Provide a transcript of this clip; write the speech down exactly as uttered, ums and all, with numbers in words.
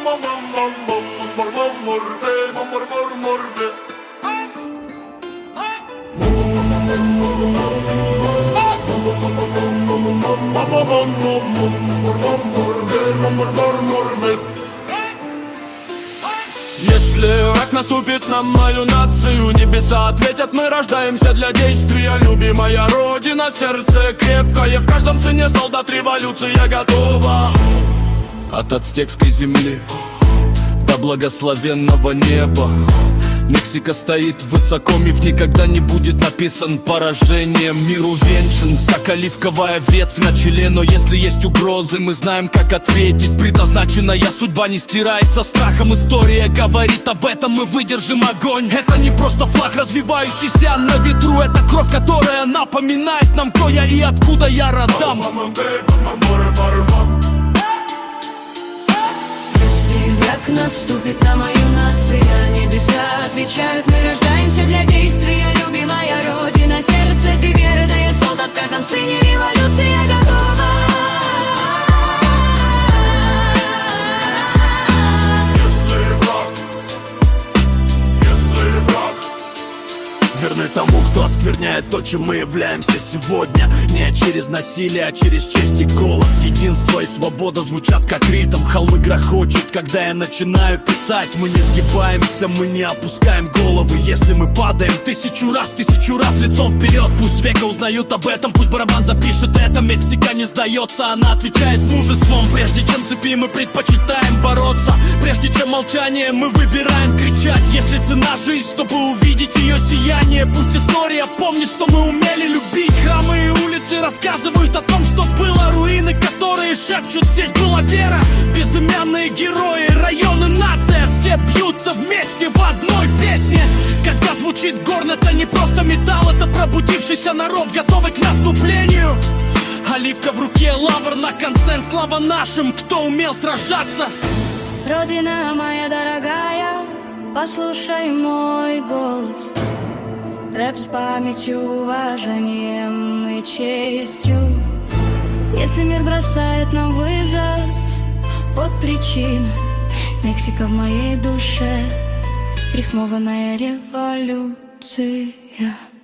Если враг наступит на мою нацию, небеса ответят: мы рождаемся для действия. Любимая родина, сердце крепкое, в каждом сыне солдат, революция готова. От ацтекской земли до благословенного неба Мексика стоит высоко, миф никогда не будет написан поражением. Мир увенчан, как оливковая ветвь на челе. Но если есть угрозы, мы знаем, как ответить. Предназначенная судьба не стирается страхом. История говорит об этом, мы выдержим огонь. Это не просто флаг, развивающийся на ветру. Это кровь, которая напоминает нам, кто я и откуда я родом. Враг наступит на мою нацию, небеса отвечают: мы рождаемся для действия. Любимая родина, сердце ты верная, солдат, в каждом сыне революция готова. Если враг, если враг верны тому, кто оскверняет то, чем мы являемся сегодня. Не через насилие, а через честь и голос. Единство и свобода звучат как ритм. Холмы грохочут, когда я начинаю писать. Мы не сгибаемся, мы не опускаем головы. Если мы падаем тысячу раз, тысячу раз лицом вперед. Пусть века узнают об этом, пусть барабан запишет это. Мексика не сдается, она отвечает мужеством. Прежде чем цепи, мы предпочитаем бороться. Прежде чем молчание, мы выбираем кричать. Если цена жизнь, чтобы увидеть ее сияние. Пусть история помнит, что мы умели любить. Храмы и улицы рассказывают о том, что было. Руины, которые шепчут: здесь была вера. Безымянные герои, районы, нация, все бьются вместе в одной песне. Когда звучит горн, это не просто металл, это пробудившийся народ, готовый к наступлению. Оливка в руке, лавр на конце. Слава нашим, кто умел сражаться. Родина моя дорогая, послушай мой голос. Рэп с памятью, уважением и честью. Если мир бросает нам вызов, вот причина. Мексика в моей душе, рифмованная революция.